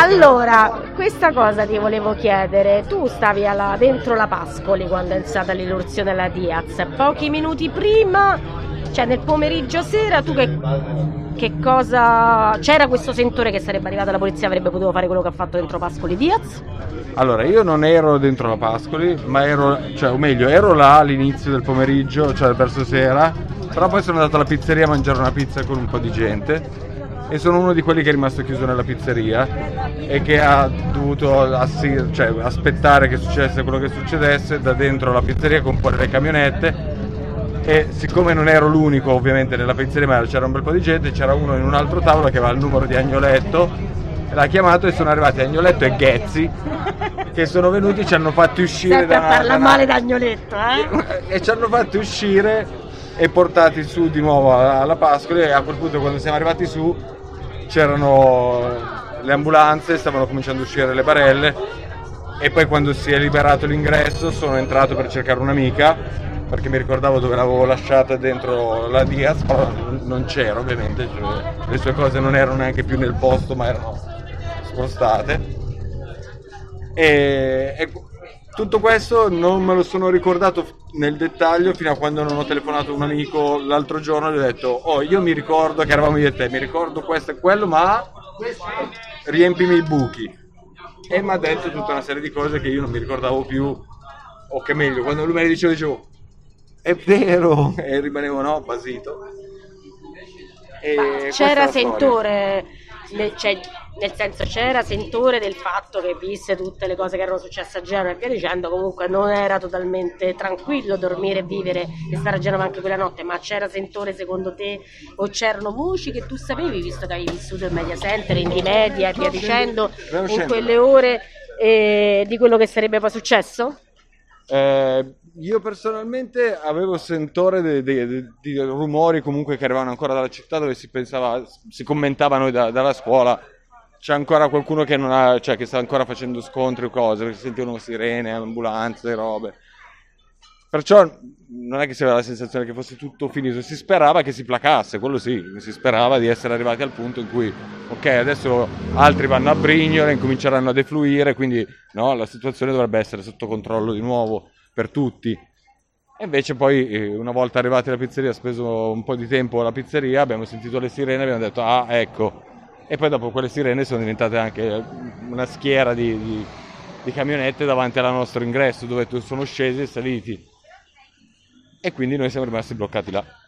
Allora, questa cosa ti volevo chiedere. Tu stavi dentro la Pascoli quando è iniziata l'irruzione alla Diaz. Pochi minuti prima, cioè nel pomeriggio sera, tu che cosa... C'era questo sentore che sarebbe arrivata la polizia, avrebbe potuto fare quello che ha fatto dentro Pascoli Diaz? Allora, io non ero dentro la Pascoli, ma ero là all'inizio del pomeriggio, cioè verso sera, però poi sono andato alla pizzeria a mangiare una pizza con un po' di gente e sono uno di quelli che è rimasto chiuso nella pizzeria e che ha dovuto aspettare che succedesse quello che succedesse da dentro la pizzeria con poi le camionette. E siccome non ero l'unico ovviamente nella pizzeria, ma c'era un bel po' di gente, c'era uno in un altro tavolo che aveva il numero di Agnoletto, l'ha chiamato e sono arrivati Agnoletto e Ghezzi che sono venuti e ci hanno fatti uscire parla male d'Agnoletto, e ci hanno fatti uscire e portati su di nuovo alla Pascoli. E a quel punto, quando siamo arrivati su, c'erano le ambulanze, stavano cominciando a uscire le barelle, e poi quando si è liberato l'ingresso sono entrato per cercare un'amica perché mi ricordavo dove l'avevo lasciata dentro la Diaz, però non c'era ovviamente, cioè, le sue cose non erano neanche più nel posto ma erano spostate, e tutto questo non me lo sono ricordato nel dettaglio fino a quando non ho telefonato a un amico l'altro giorno e gli ho detto: oh, io mi ricordo che eravamo io e te, mi ricordo questo e quello, ma riempimi i buchi. E mi ha detto tutta una serie di cose che io non mi ricordavo più, o che meglio, quando lui me le diceva dicevo è vero, e rimanevo basito. E c'era sentore, nel senso, c'era sentore del fatto che, viste tutte le cose che erano successe a Genova e via dicendo, comunque non era totalmente tranquillo dormire e vivere e stare a Genova anche quella notte, ma c'era sentore secondo te, o c'erano voci che tu sapevi, visto che avevi vissuto in media center, in media e via dicendo, in quelle ore, di quello che sarebbe poi successo? Io personalmente avevo sentore di rumori comunque che arrivavano ancora dalla città, dove si commentava noi dalla scuola. C'è ancora qualcuno che non ha, cioè che sta ancora facendo scontri o cose, perché si sentivano sirene, ambulanze, robe. Perciò non è che si aveva la sensazione che fosse tutto finito, si sperava che si placasse, quello sì, si sperava di essere arrivati al punto in cui ok, adesso altri vanno a Brignola, incominceranno a defluire, quindi no, la situazione dovrebbe essere sotto controllo di nuovo per tutti. E invece poi, una volta arrivati alla pizzeria, speso un po' di tempo alla pizzeria, abbiamo sentito le sirene e abbiamo detto ah, ecco. E poi dopo quelle sirene sono diventate anche una schiera di camionette davanti al nostro ingresso, dove sono scesi e saliti. E quindi noi siamo rimasti bloccati là.